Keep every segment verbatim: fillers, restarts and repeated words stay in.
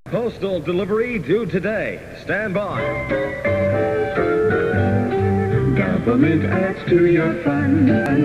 Postal delivery due today. Stand by. Doublemint adds to your fun.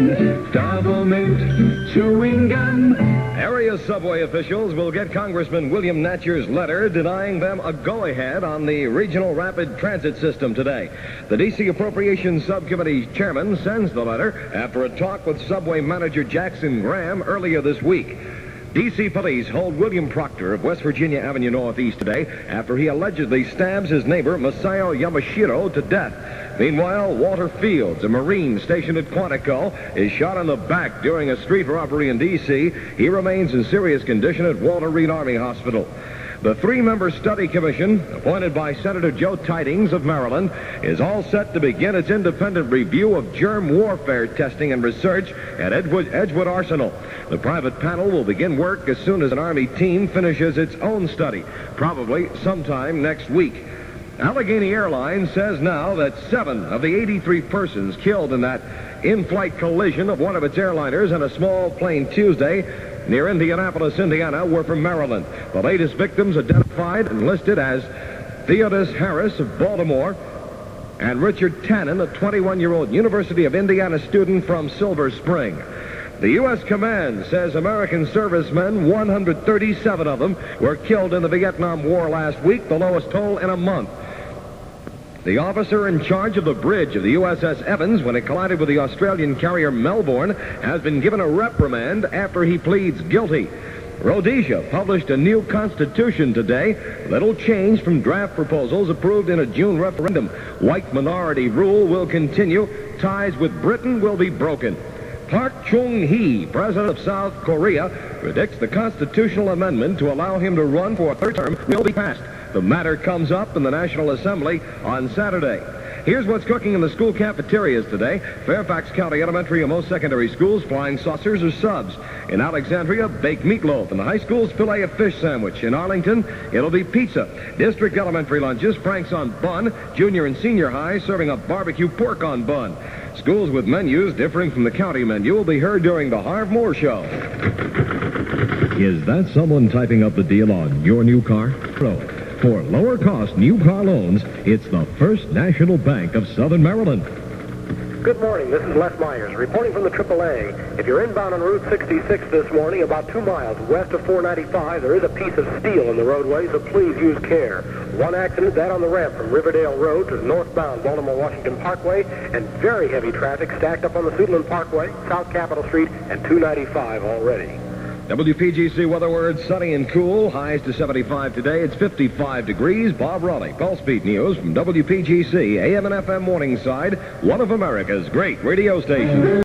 Doublemint chewing gum. Area subway officials will get Congressman William Natcher's letter denying them a go-ahead on the regional rapid transit system today. The D C Appropriations Subcommittee chairman sends the letter after a talk with subway manager Jackson Graham earlier this week. D C police hold William Proctor of West Virginia Avenue Northeast today after he allegedly stabs his neighbor Masayo Yamashiro to death. Meanwhile, Walter Fields, a Marine stationed at Quantico, is shot in the back during a street robbery in D C He remains in serious condition at Walter Reed Army Hospital. The three-member study commission, appointed by Senator Joe Tidings of Maryland, is all set to begin its independent review of germ warfare testing and research at Edgewood, Edgewood Arsenal. The private panel will begin work as soon as an Army team finishes its own study, probably sometime next week. Allegheny Airlines says now that seven of the eighty-three persons killed in that in-flight collision of one of its airliners and a small plane Tuesday near Indianapolis, Indiana, were from Maryland. The latest victims identified and listed as Theodis Harris of Baltimore and Richard Tannen, a twenty-one-year-old University of Indiana student from Silver Spring. The U S command says American servicemen, one hundred thirty-seven of them, were killed in the Vietnam War last week, the lowest toll in a month. The officer in charge of the bridge of the U S S Evans when it collided with the Australian carrier Melbourne has been given a reprimand after he pleads guilty. Rhodesia published a new constitution today. Little change from draft proposals approved in a June referendum. White minority rule will continue. Ties with Britain will be broken. Park Chung-hee, president of South Korea, predicts the constitutional amendment to allow him to run for a third term will be passed. The matter comes up in the National Assembly on Saturday. Here's what's cooking in the school cafeterias today. Fairfax County Elementary and most secondary schools, flying saucers or subs. In Alexandria, baked meatloaf. In the high schools, filet of fish sandwich. In Arlington, it'll be pizza. District elementary lunches, franks on bun. Junior and senior high serving up barbecue pork on bun. Schools with menus differing from the county menu will be heard during the Harv Moore Show. Is that someone typing up the deal on your new car? Pro. For lower cost new car loans, it's the First National Bank of Southern Maryland. Good morning, this is Les Myers, reporting from the triple A. If you're inbound on Route sixty-six this morning, about two miles west of four ninety-five, there is a piece of steel in the roadway, so please use care. One accident, that on the ramp from Riverdale Road to the northbound Baltimore-Washington Parkway, and very heavy traffic stacked up on the Suitland Parkway, South Capitol Street, and two ninety-five already. W P G C weather word, sunny and cool, highs to seventy-five today. It's fifty-five degrees. Bob Raleigh, Pulse Beat News from W P G C, A M and F M Morningside, one of America's great radio stations.